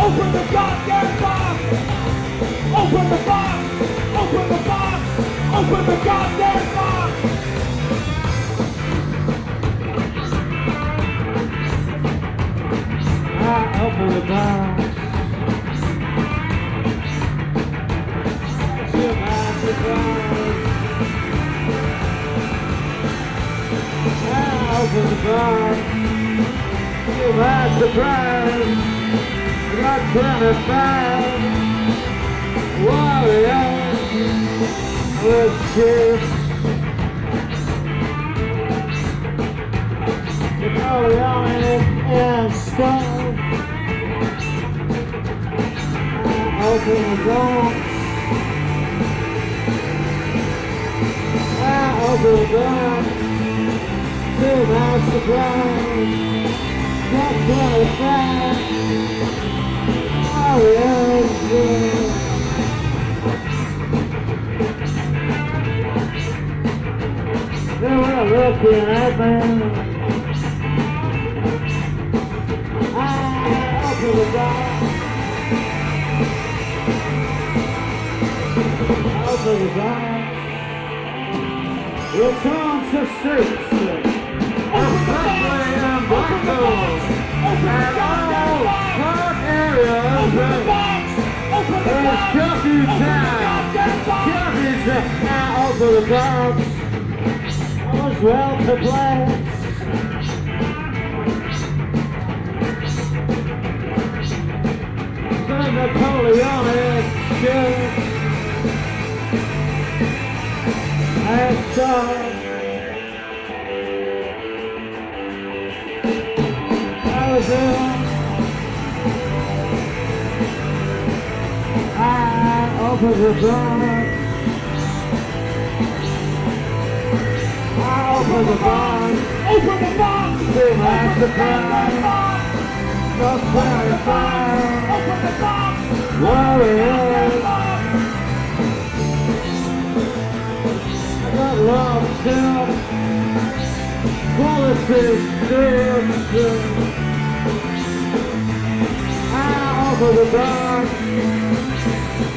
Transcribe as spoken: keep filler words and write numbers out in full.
Open the goddamn box! Open the box! Open the box! Open the goddamn box! I open the box. To my surprise, I open the box. To my surprise, got twenty-five warriors with chips. Napoleon and stone. I open the door. I open the door. To my surprise, got twenty-five. They were looking at me. I opened the door. I opened the door. Return to streets. Especially in Blackpool. And all park areas. It's Coffee Town. Coffee Town. I opened the box. I was well perplexed. The Napoleonic ship. I saw. I was in. I opened the box. I opened the box. Open the box. To my surprise, just twenty-five. Open the box. Warriors. I got lost in quality strips. I opened the box.